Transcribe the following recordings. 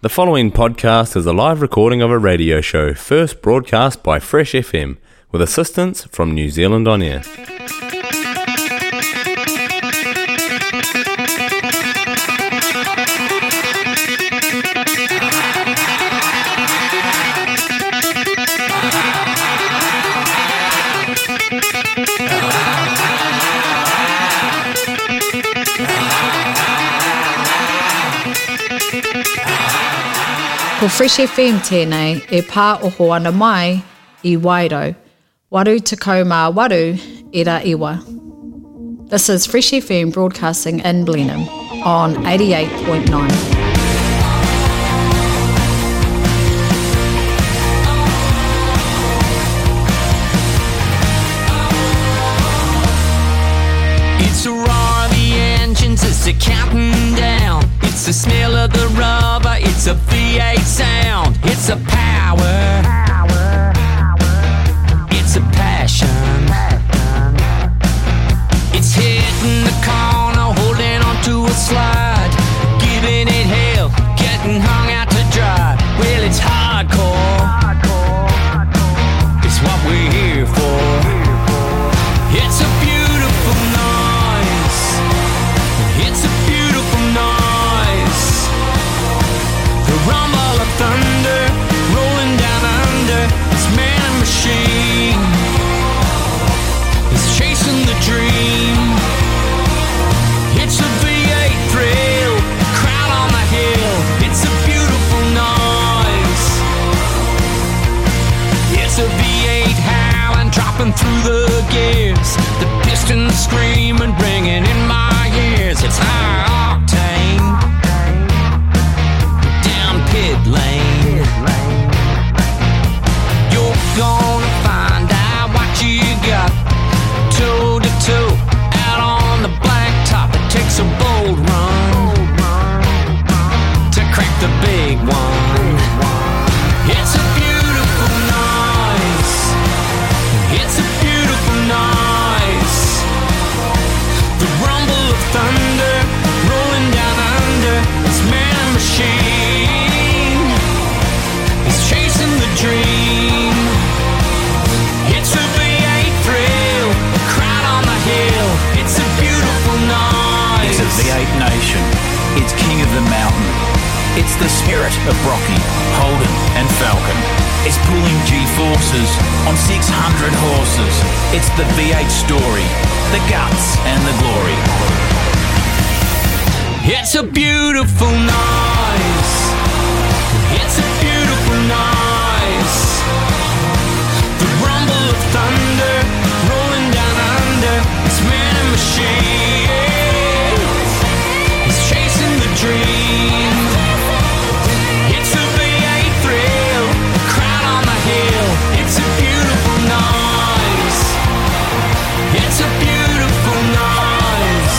The following podcast is a live recording of a radio show first broadcast by Fresh FM with assistance from New Zealand On Air. Ko Fresh FM tēnei e pā oho ana mai I Wairau, waru tekau mā waru e rā iwa. This is Fresh FM broadcasting in Blenheim on 88.9. It's a roar of the engines, it's a counting down. It's the smell of the rubber, it's a V8 sound. It's a power, it's a passion. It's hitting the corner, holding onto a slide, giving it hell, getting hung out to dry. Well, it's hardcore, it's what we're here for. It's a beautiful noise, it's a beautiful noise. The rumble of thunder, rolling down under, it's man and machine, it's chasing the dream. It's a V8 thrill, crowd on the hill, it's a beautiful noise. It's a V8 howling, dropping through the gears, the pistons screaming, ringing in my ears. It's high octane, down pit lane. You're gonna find out what you got, toe to toe, out on the blacktop. It takes a bold run to crack the big one. It's a beautiful noise, it's a beautiful noise. The rumble of thunder, rolling down under, it's man and machine, it's chasing the dream. It's a V8 thrill, crowd on the hill, it's a beautiful noise. It's a V8 nation, it's king of the mountain. It's the spirit of Brocky, Holden and Falcon. It's pulling G-forces on 600 horses. It's the V8 story, the guts and the glory. It's a beautiful noise, it's a beautiful noise. The rumble of thunder, rolling down under, it's man and machine, it's chasing the dream. It's a V8 thrill, crowd on the hill, it's a beautiful noise, it's a beautiful noise.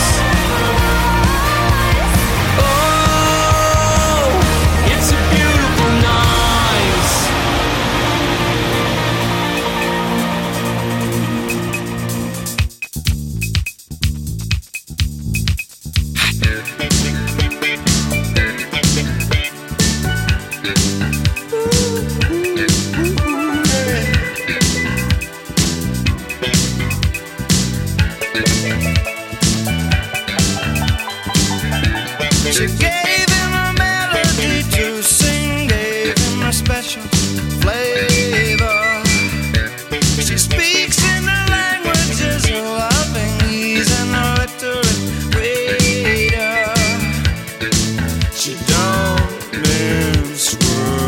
Oh, it's a beautiful noise. She gave him a melody to sing, gave him a special flavor. She speaks in the languages of loving ease and illiterate waiter. She don't mince words.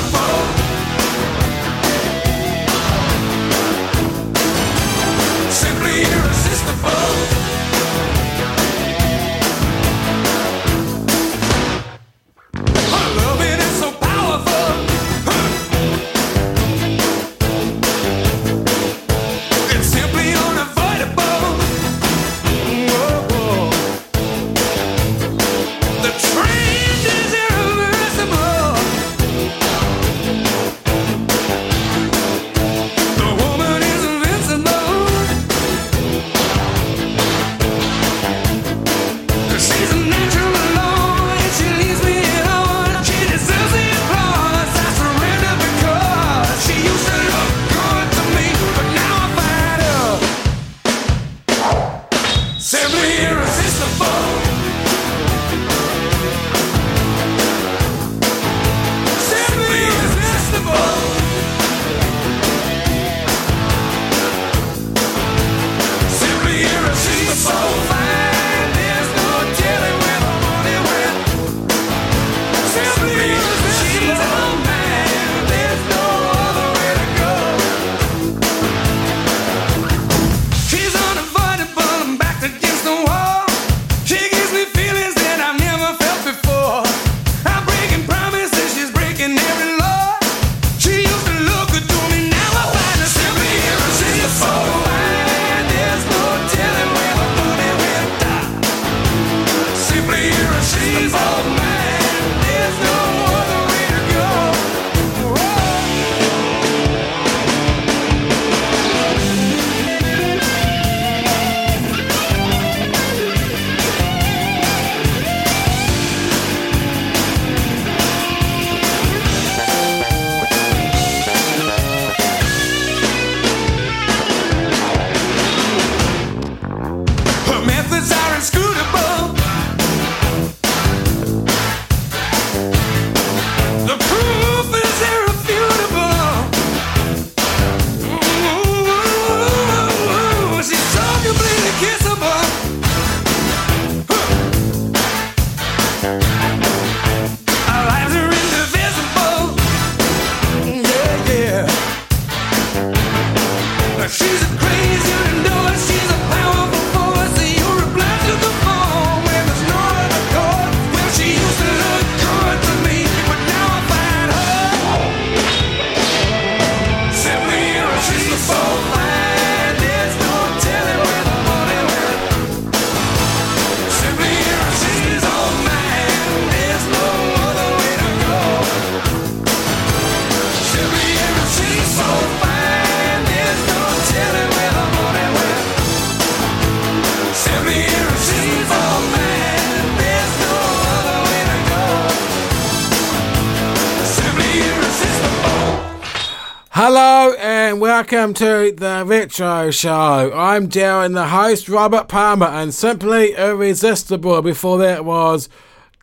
Hello and welcome to the Retro Show. I'm Darren, the host, Robert Palmer, and Simply Irresistible. Before that was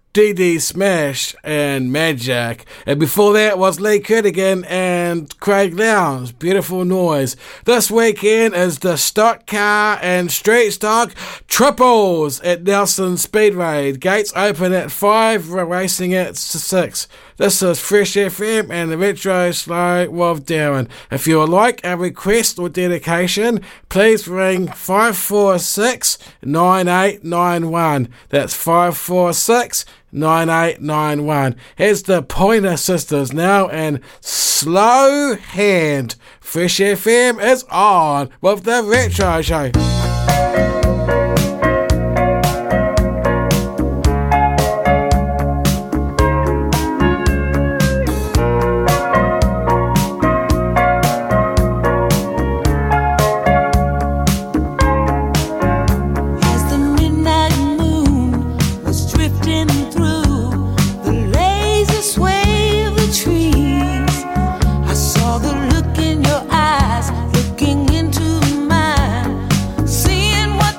DD Smash and Magic. And before that was Lee Kerrigan and Craig Lowndes. Beautiful Noise. This weekend is the Stock Car and Street Stock Triples at Nelson Speedway. Gates open at 5, racing at 6. This is Fresh FM and the Retro Show with Darren. If you would like a request or dedication, please ring 546-9891. That's 546-9891. Here's the Pointer Sisters now, and Slow Hand. Fresh FM is on with the Retro Show. Looking into mine, seeing what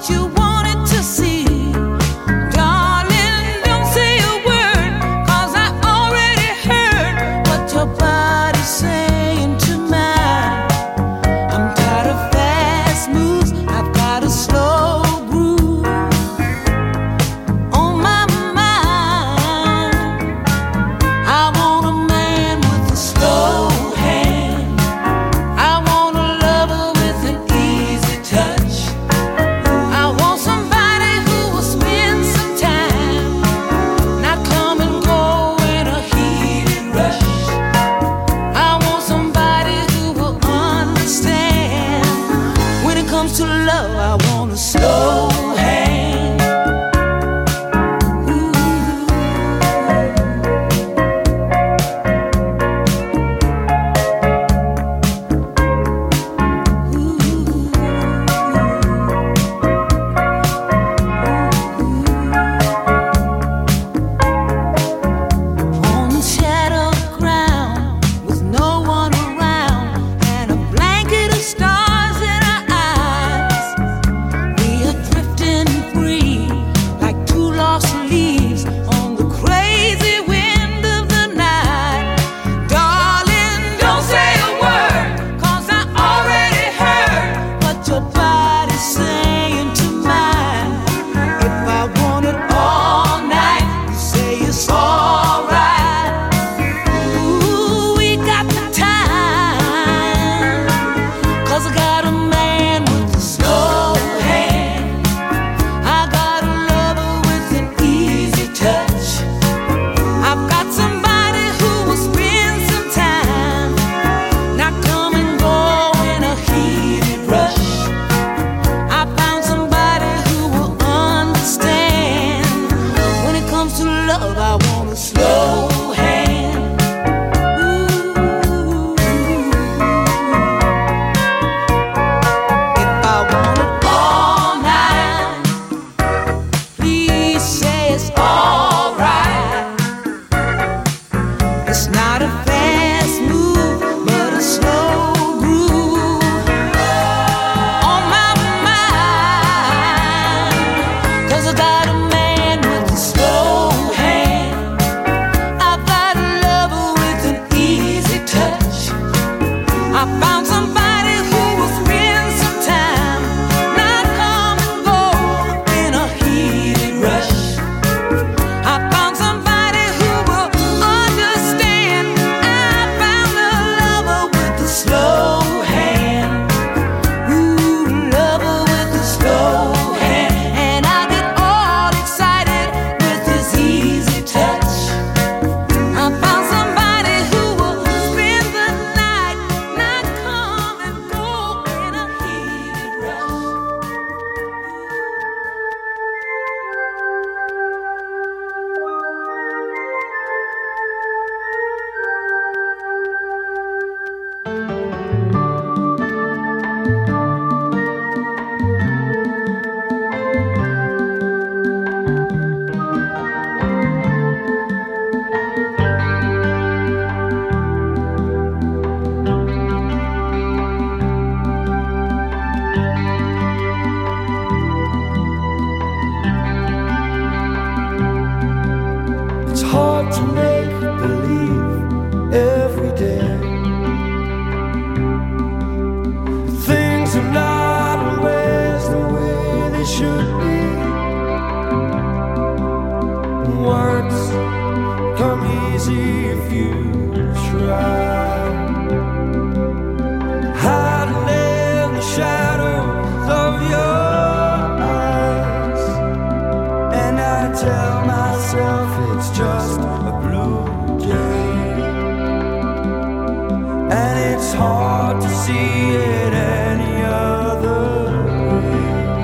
it's hard to see it any other way.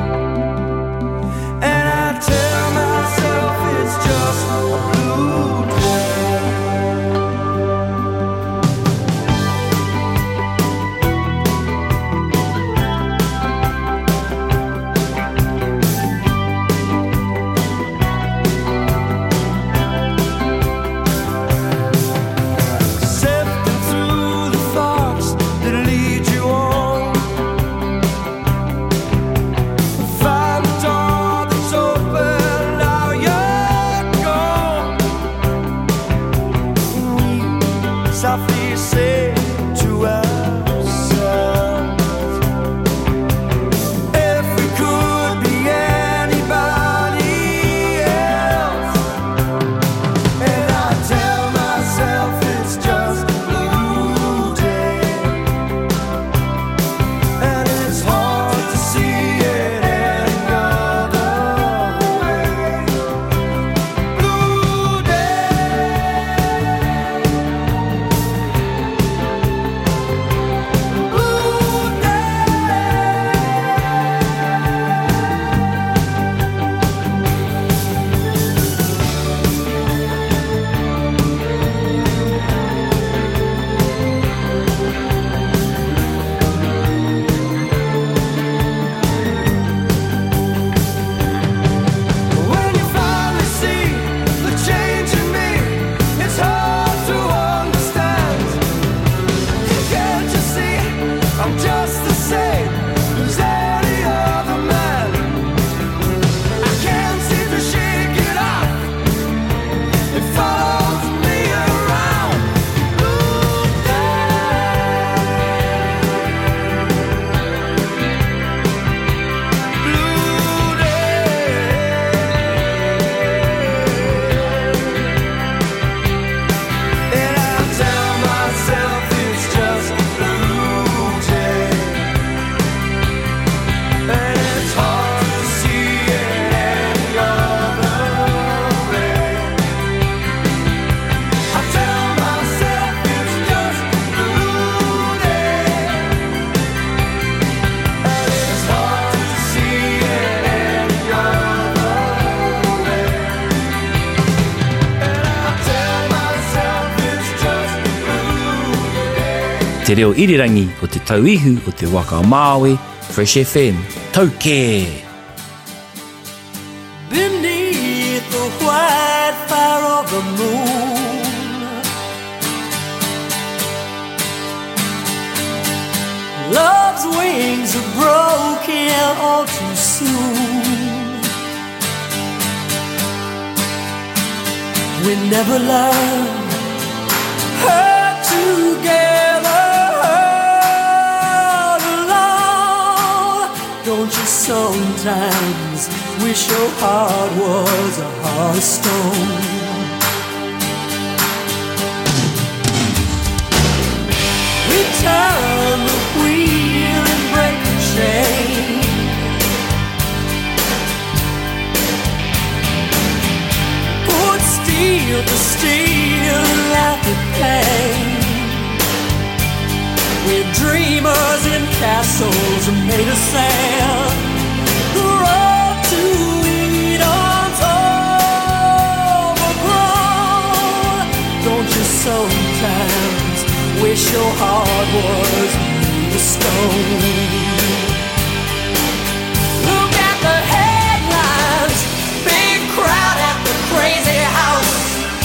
And I tell myself it's just a blue day. Sifting through the thoughts that lead you on, find the door that's open, now you're gone. We softly say to ourselves, if we could be anybody else. And I tell myself it's just a blue day. And it's hard to see it any other way. Blue day. Blue When you finally see the change in me, it's hard to understand. Can't you see I'm just the same as any other man? I can't seem to shake it off. It follows me around. Blue day. Blue day. And I tell myself it's just a blue day. And it's hard to see it any other way. I tell myself it's just a blue day. And it's hard to see it any other way. And I tell myself it's just a blue day. Te reo irirangi o te tauihu o te waka o Māui, Fresh FM, tau kē! Beneath the white fire of the moon, love's wings are broken all too soon. We never learned her together alone. Don't you sometimes wish your heart was a heart of stone? We turn the wheel and break the chain. Put steel to steel and laugh at pain. We're dreamers in castles made of sand. The road to Eden's overgrown. Don't you sometimes wish your heart was made of stone? Look at the headlines, big crowd at the crazy house,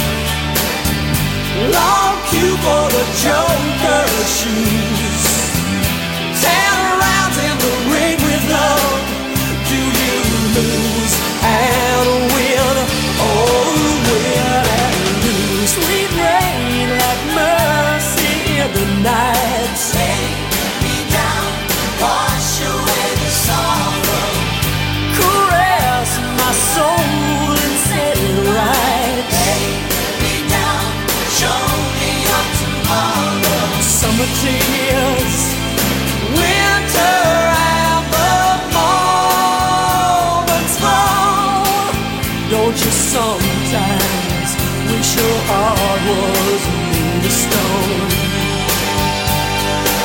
long queue for the Joker's shoes, 10 rounds in the ring with love. Do you lose and win, or win and lose? Sweet rain like mercy in the night. Take me down, wash away the sorrow, caress my soul and set it right. Take me down, show me your tomorrow. Summer tears, winter and the moments long. Don't you sometimes wish your heart was made of stone?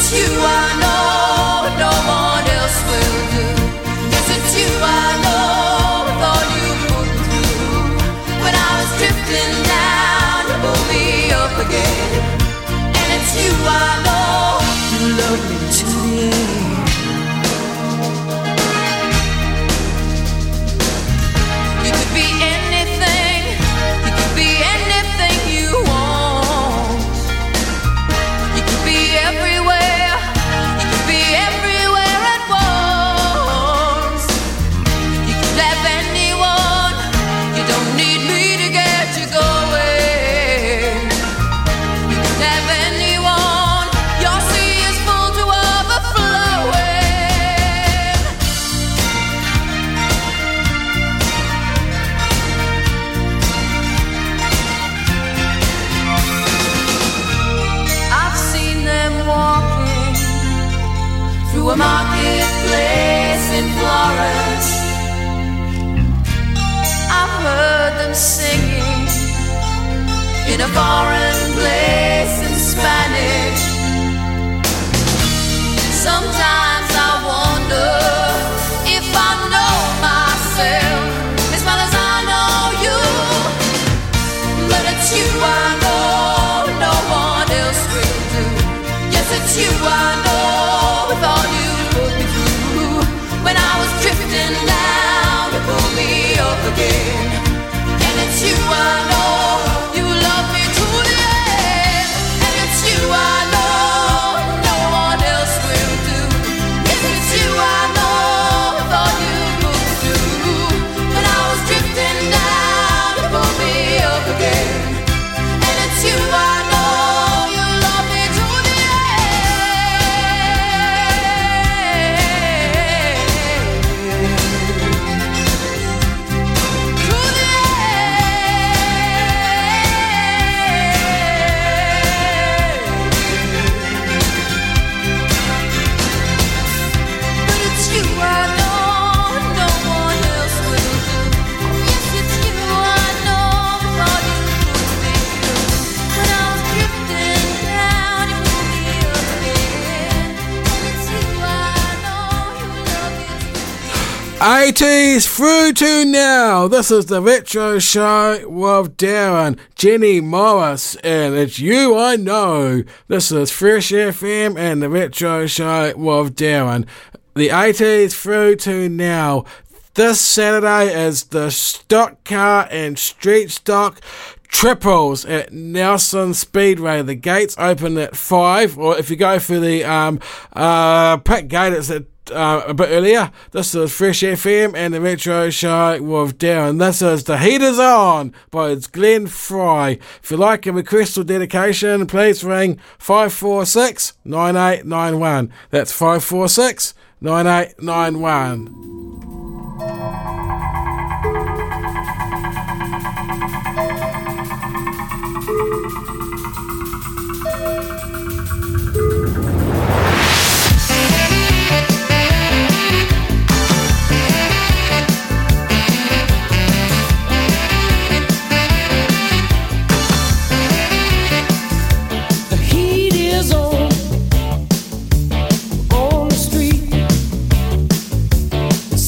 it's you I know, no one else will do. Yes, it's you I know, with all you put me through. When I was drifting down, you pulled me up again. And it's you I know, you love me to the end. You could be anything, you could be anything you want. You could be everywhere, you could be everywhere at once. You could have anyone, you don't need me to get you going. You could have anyone, your sea is full to overflowing. I've seen them walking through a marketplace in Florence. I've heard them singing in a foreign place in Spanish. Sometimes I wonder if I know myself as well as I know you. But it's you I know, no one else will do. Yes, it's you I know, with all you put me through. When I was drifting down, you pulled me up again. And it's you I know, you love me to the end. And it's you I know, no one else will do. Yes, it's you I know, with all you put me through. When I was drifting down, you pulled me up again. And it's you I know, you love me to the But it's you I know, no one else will do. Yes, it's you I know, with all you put me through. When I was drifting down, you pulled me up again. And it's you I know, you love me to 80s through to now. This is the Retro Show with Darren, Jenny Morris, and it's you I know. This is Fresh FM and the Retro Show with Darren. The 80s through to now. This Saturday is the Stock Car and Street Stock Triples at Nelson Speedway. The gates open at 5, or if you go for the pit gate, it's at a bit earlier. This is Fresh FM and the Retro Show with Darren. This is The Heat Is On by Glenn Fry. If you like a request or dedication, please ring 546 9891. That's 546 9891. The heat is on the street.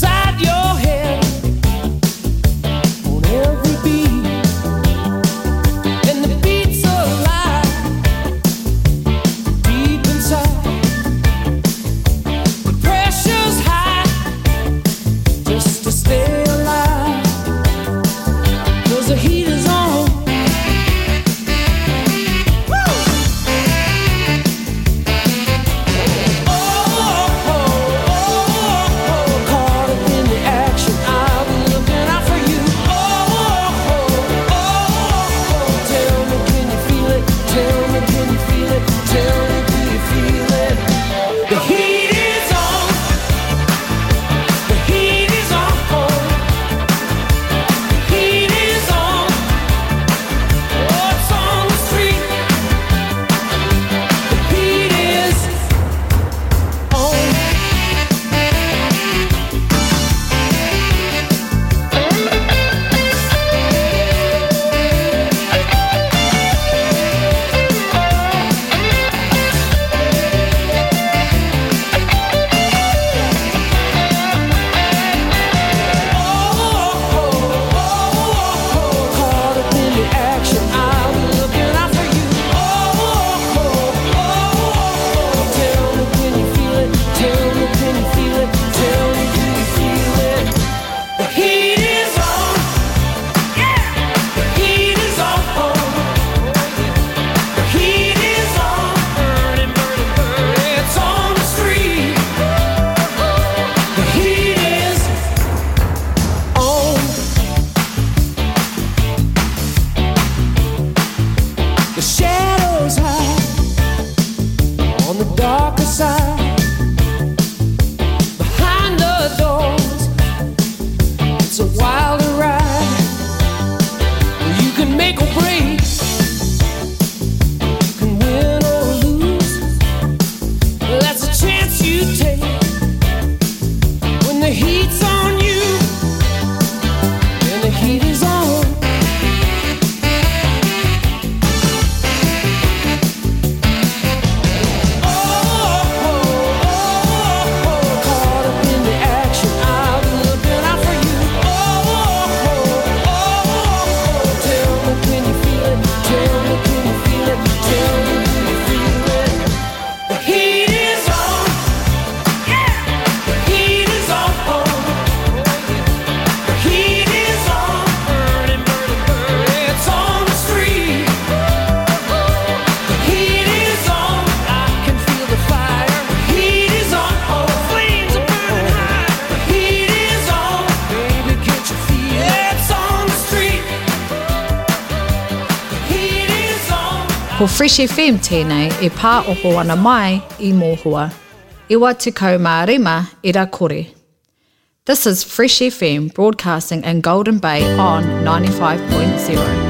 Ko Fresh FM tēnei e pā oho ana mai I mōhua. Iwa te kaumārima I ra kore. This is Fresh FM broadcasting in Golden Bay on 95.0.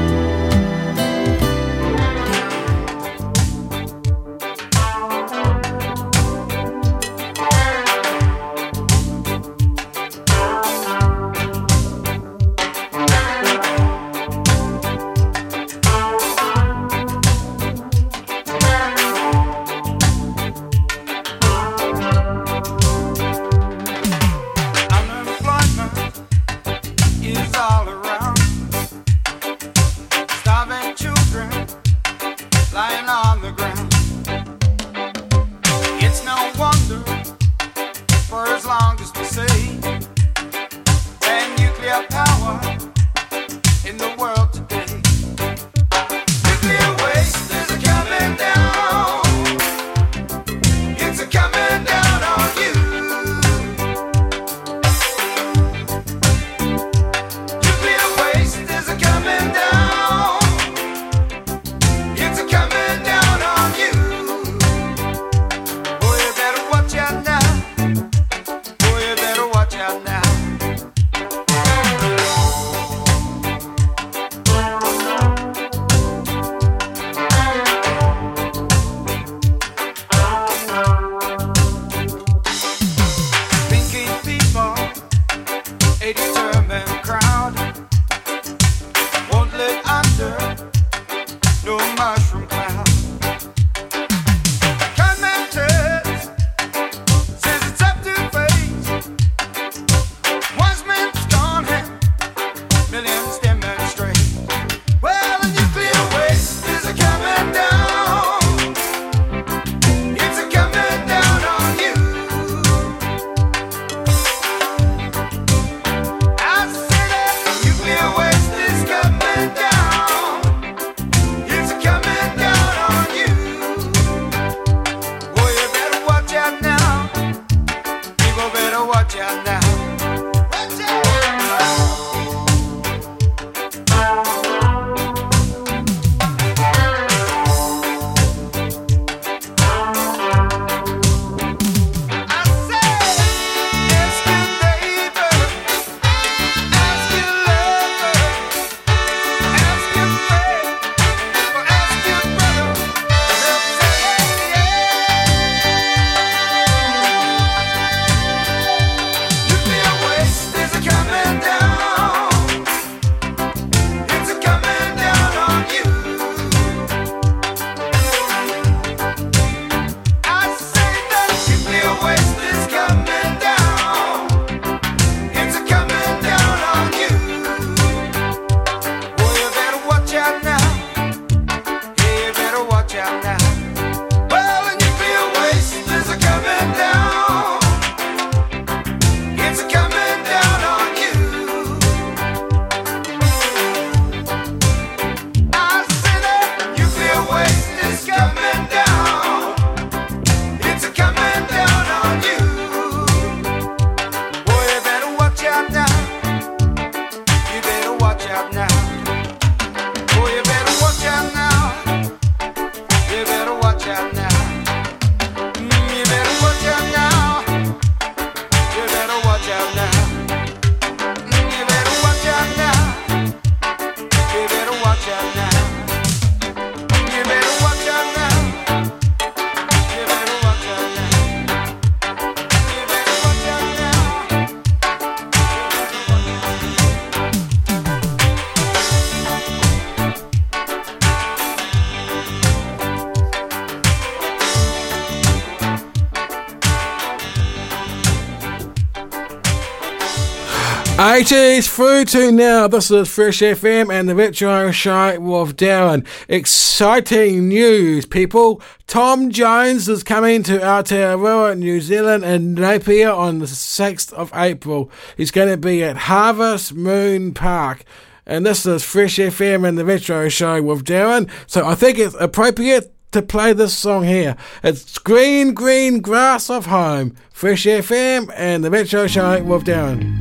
'80s through to now. This is Fresh FM and the Retro Show with Darren. Exciting news, people. Tom Jones is coming to Aotearoa, New Zealand in Napier on the 6th of April. He's going to be at Harvest Moon Park. And this is Fresh FM and the Retro Show with Darren. So I think it's appropriate to play this song here. It's Green, Green Grass of Home. Fresh FM and the Retro Show with Darren.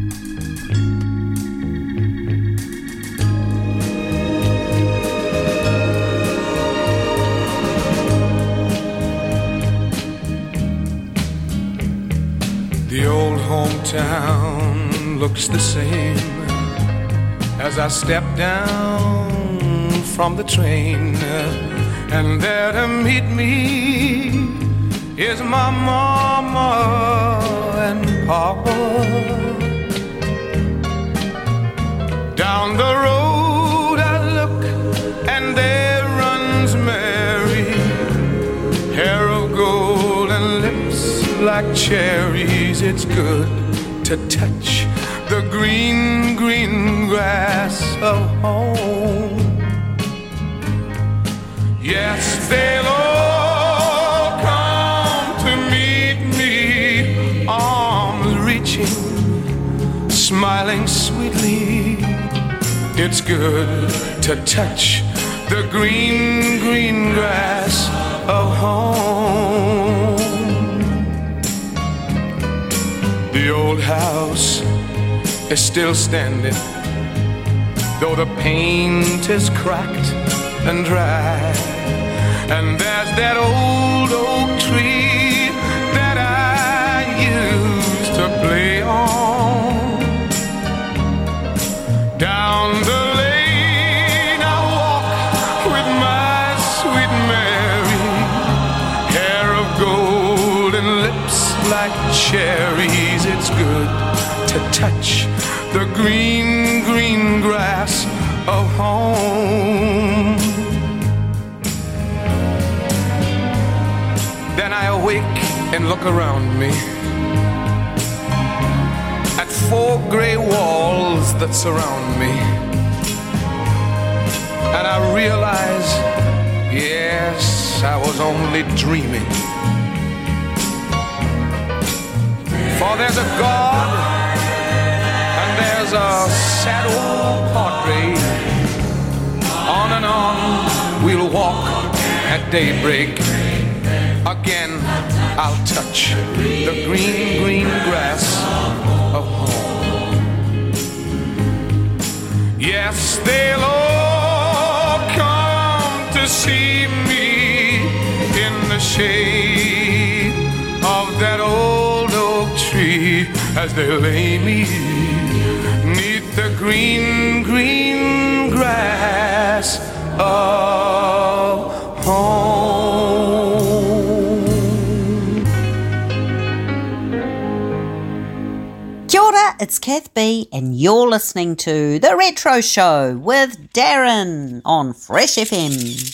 The old hometown looks the same as I step down from the train, and there to meet me is my mama and papa. Down the road I look, and there runs Mary, hair of gold and lips like cherries. It's good to touch the green, green grass of home. Yes, they'll all come to meet me, arms reaching, smiling sweetly. It's good to touch the green, green grass of home. The old house is still standing, though the paint is cracked and dry. And there's that old oak tree that I used to play on. Down the lane I walk with my sweet Mary, hair of gold and lips like cherries. It's good to touch the green, green grass of home. Then I awake and look around me at four gray walls that surround me, and I realize, yes, I was only dreaming. For there's a God and there's a sad old portrait. On and on we'll walk at daybreak. Again I'll touch the green, green grass of home. Yes, they'll all come to see me in the shade of that old oak tree as they lay me 'neath the green, green grass of home. Kia ora, it's Kath B, and you're listening to The Retro Show with Darren on Fresh FM.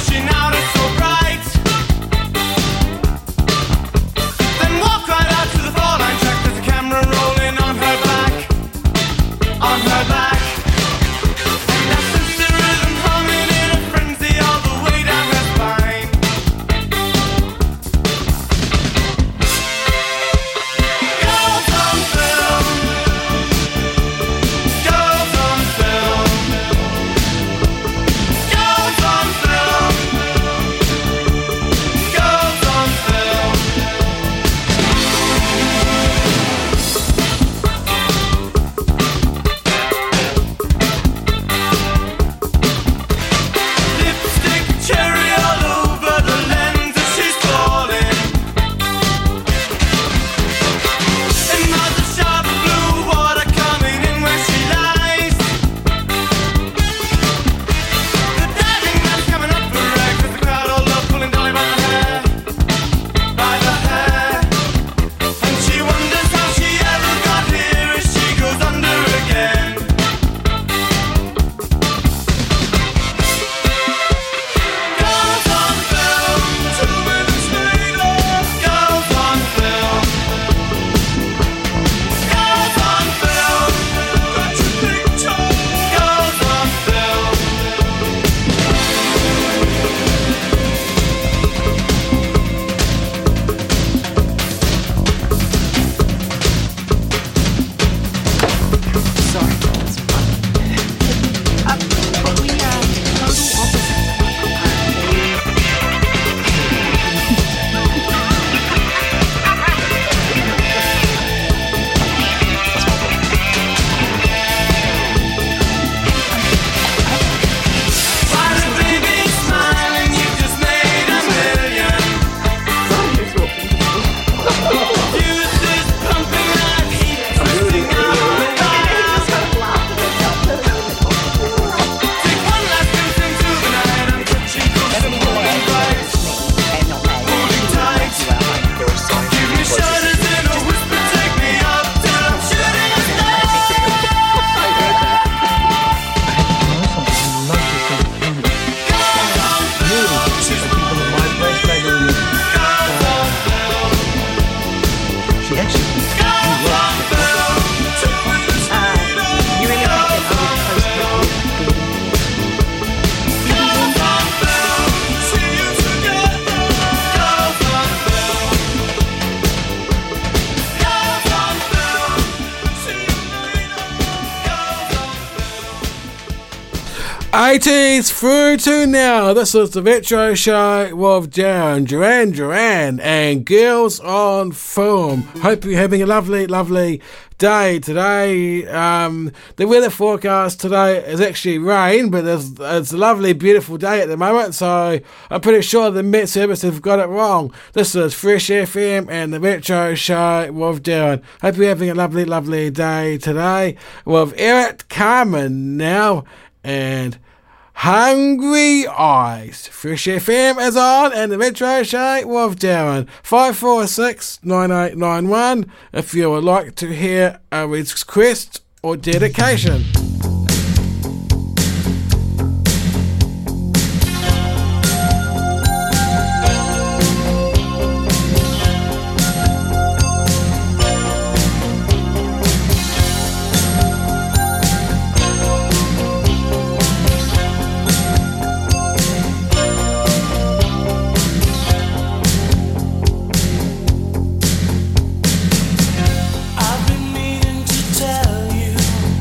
Then walk right out to the 80s through to now. This is the Retro Show with Duran Duran and Girls on Film. Hope you're having a lovely day today. The weather forecast today is actually rain, but it's a lovely, beautiful day at the moment, so I'm pretty sure the Met Service have got it wrong. This is Fresh FM and the Retro Show with Darren. Hope you're having a lovely day today with Eric Carmen now and Hungry Eyes. Fresh FM is on and the Retro Show with Darren. 546-9891 if you would like to hear a request or dedication. I've been meaning to tell you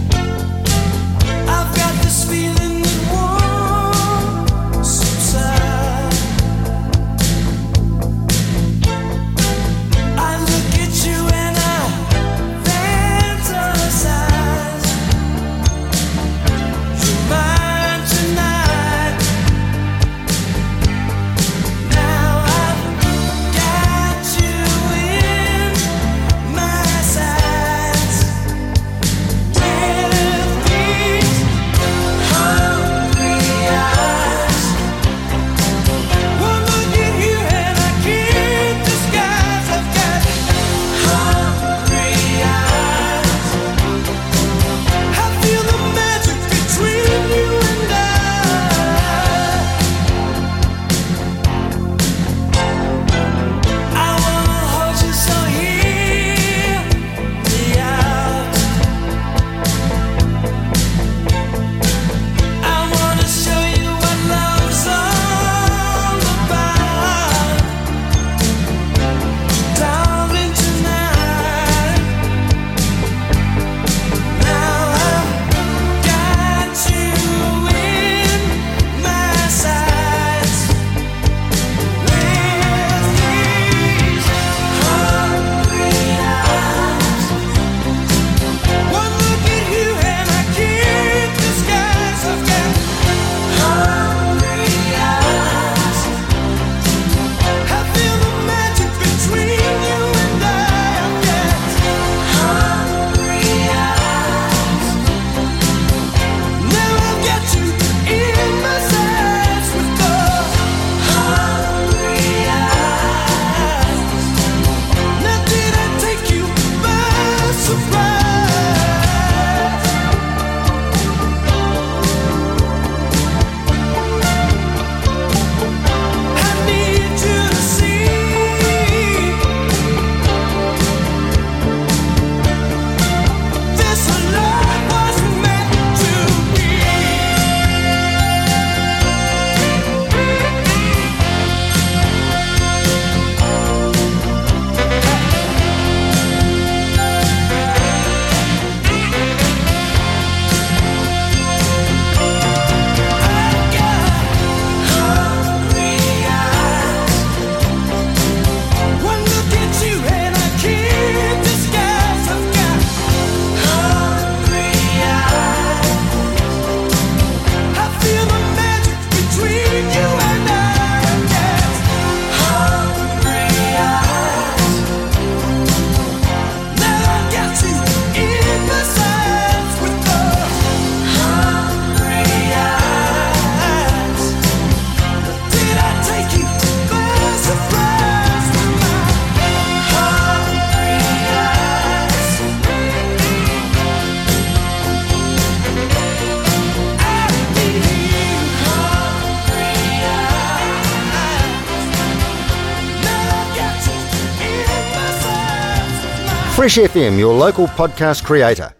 Fresh FM, your local podcast creator.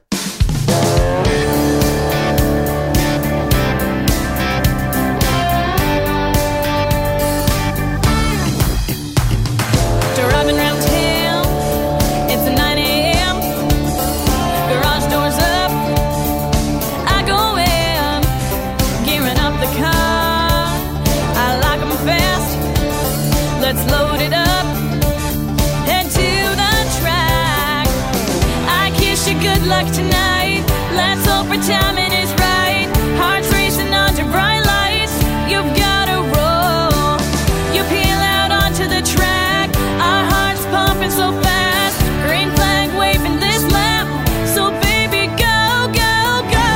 Driving round town, it's 9 a.m. Garage doors up, I go in, get luck tonight. Let's hope our timing is right. Hearts racing under bright lights. You've gotta roll. You peel out onto the track. Our hearts pumping so fast. Green flag waving this lap. So baby, go, go, go.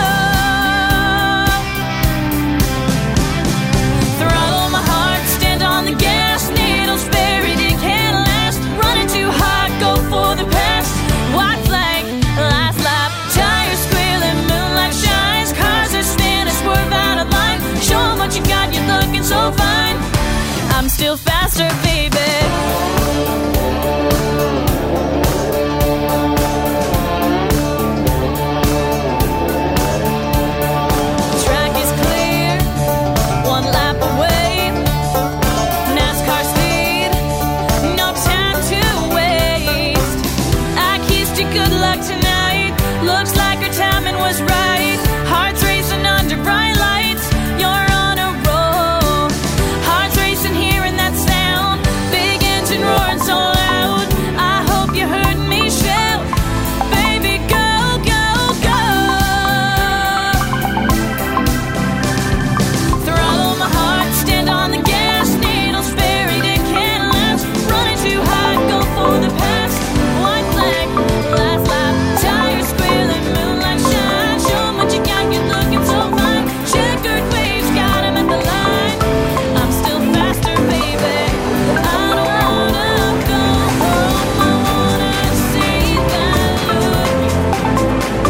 Throttle my heart, stand on the gas. Needles buried, it can't last. Running too hot, go for the pass. White flag, last lap. Tires squealing, moonlight shines. Cars are standing, swerve out of line. Show 'em what you got, you're looking so fine. I'm still faster, baby. Track is clear, one lap away. NASCAR speed, no time to waste. I kissed you good luck tonight. Looks like our timing was right. Hearts racing under bright lights. You're on a roll. Hearts racing, hearing that sound. Big engine roaring so loud. I hope you heard me shout. Baby, go, go, go. Throttle my heart, stand on the gas. Needles buried, it can't last. Running too hot, go for the pass. White flag, last lap. Tires squealing, moonlight shine. Show 'em what you got, you're looking so fine. Checkered waves, got 'em at the line. I'm still faster, baby. I don't wanna go home. I wanna see that look.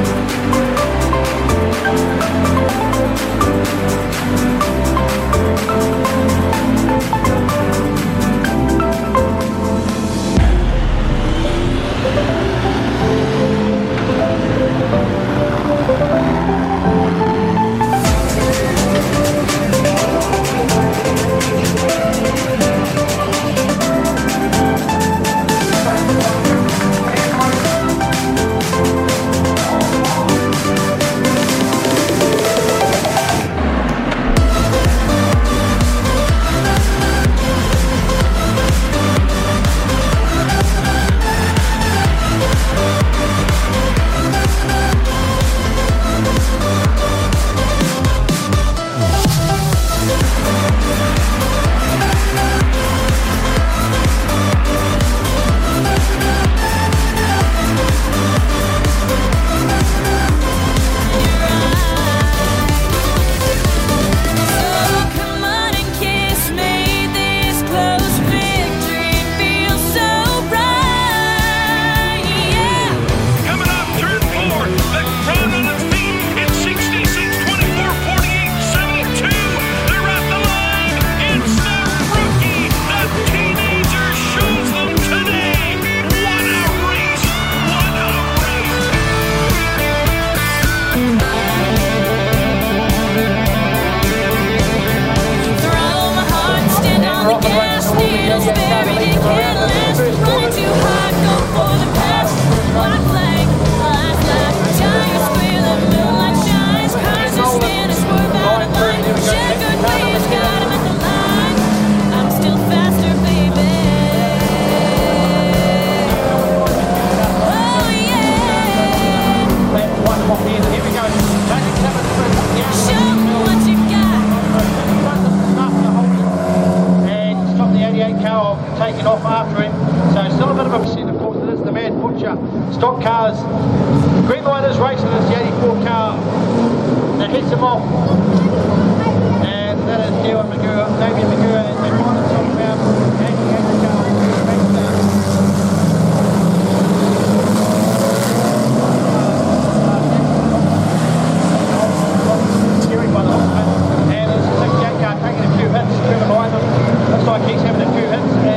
Come on and kiss me. This close victory feels so right. Yeah. Coming up, turn 4. The crowd on its feet. It's 66, 24, 48, 72. They're at the line. It's the rookie. The teenager shows them today. What a race. What a race. Throttle my heart, stand on the gas. Needles buried, it can't last. Running too hot, go for the pass. White flag, last lap. Tires squealing, moonlight shines. Cars are standing, swerve out of line. Checkered waves, got 'em at the line. I'm still faster, baby. Oh yeah. Here we go. Show 'em what you got. And stop the 88 car taking off after him. So still a bit of a pursuit. Of course, it is the Mad Butcher. Stock cars. Green light is racing. It's the 84 car that hits him off. And that is Damien Magura as they find themselves around 88 car. Steering by the Hoffman. And this is a Jack car taking a few hits. Driven behind them. Looks like he's having a few hits. And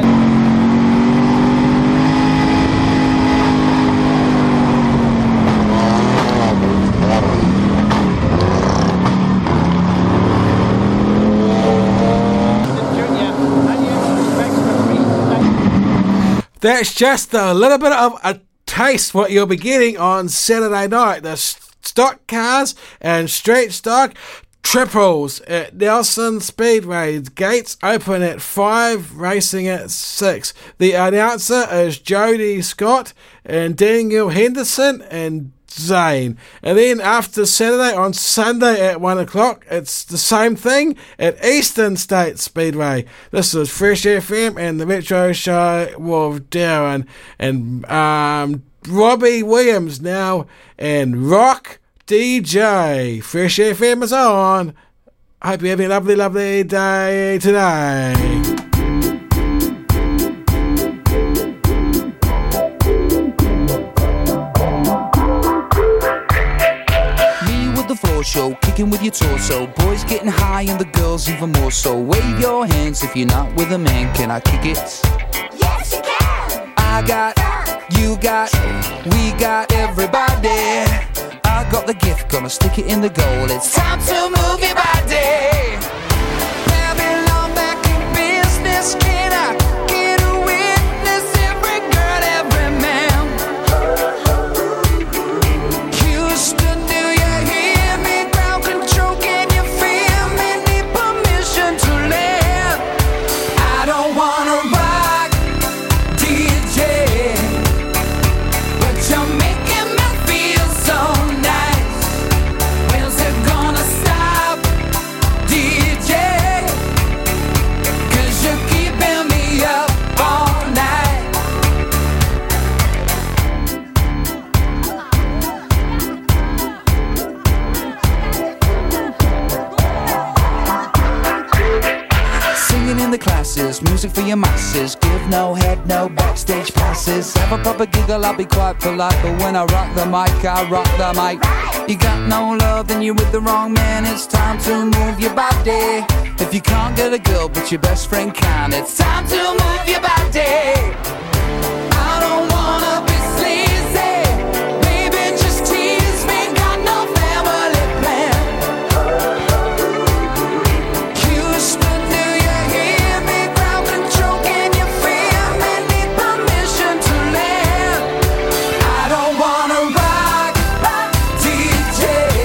That's just a little bit of a taste what you'll be getting on Saturday night. The stock cars and street stock triples at Nelson Speedway. Gates open at 5, racing at 6. The announcer is Jody Scott and Daniel Henderson, and Zane. And then after Saturday, on Sunday at 1 o'clock, it's the same thing at Eastern State Speedway. This is Fresh FM and the Retro Show with Darren and Robbie Williams now and Rock DJ. Fresh FM is on. Hope you're having a lovely, lovely day today. Floor show, kicking with your torso. Boys getting high and the girls even more so. Wave your hands if you're not with a man. Can I kick it? Yes, you can. I got, you got, we got everybody. I got the gift, gonna stick it in the goal. It's time to move your body. Babylon back in business. Can I get a witness? Every girl, every man. Houston, do you hear me? Ground control, can you feel me? Need permission to land. I don't wanna rock, DJ, but you're making me feel so nice. When's it gonna stop, DJ? 'Cause you're keeping me up all night. Singing in the classes, music for your masses. Give no head, no backstage passes. Have a proper giggle, I'll be quite polite. But when I rock the mic, I rock the mic. You got no love, then you're with the wrong man. It's time to move your body. If you can't get a girl, but your best friend can, it's time to move your body. I don't wanna be sleazy. Baby, just tease me. Got no family plan. Houston, do you hear me? Ground control, can you feel me? Need permission to land. I don't wanna rock, DJ,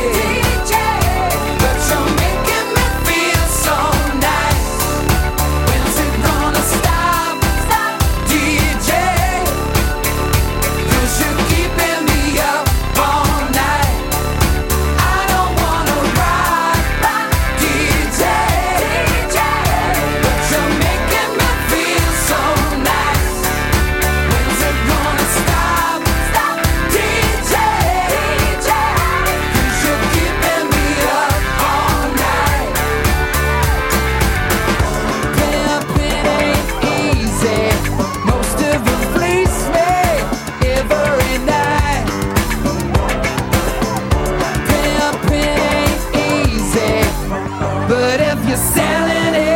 but you're making me feel so nice. When's it gonna stop, DJ? 'Cause you're keeping me up all night. I don't wanna rock, DJ, but you're making me feel so nice. When's it gonna stop, DJ? 'Cause you're keeping me up all night. Pimping ain't easy. Most of them fleece me every night. Pimping ain't easy, but if you're selling it,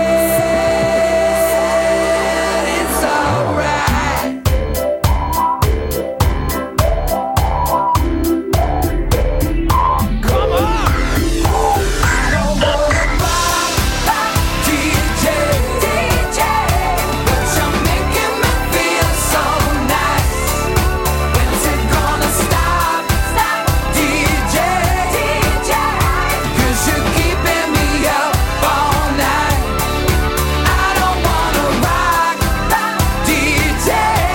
it's alright. Come on! I don't wanna rock, DJ, but you're making me feel so nice. When's it gonna stop, DJ? 'Cause you're keeping me up all night. I don't wanna rock, DJ,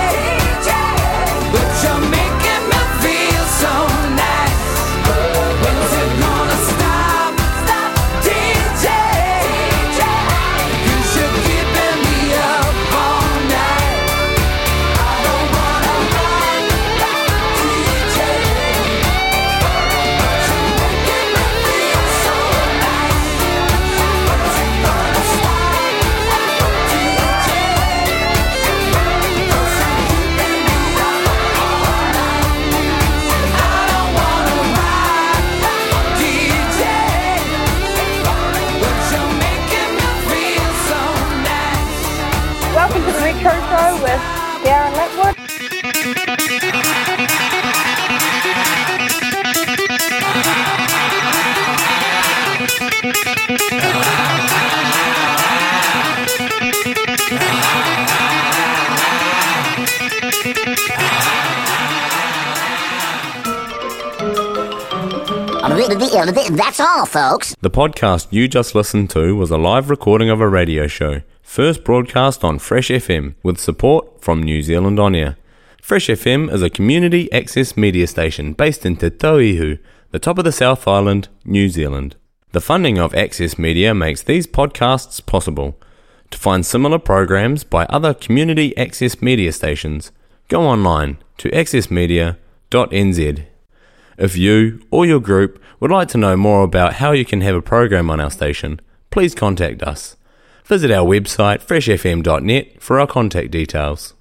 but you're making me feel so nice. When's it gonna stop, DJ? 'Cause you're keeping me up all night. I don't wanna rock, DJ, but you're making me feel so nice. When's it gonna stop, DJ? 'Cause you're keeping me up all night. I don't wanna rock, DJ, but you're making me feel so nice. Welcome to the Retro Show with Darren Letwood. That's all, folks. The podcast you just listened to was a live recording of a radio show, first broadcast on Fresh FM with support from New Zealand On Air. Fresh FM is a community access media station based in Te Tauihu, the top of the South Island, New Zealand. The funding of Access Media makes these podcasts possible. To find similar programs by other community access media stations, go online to accessmedia.nz. If you or your group would like to know more about how you can have a program on our station, please contact us. Visit our website freshfm.net for our contact details.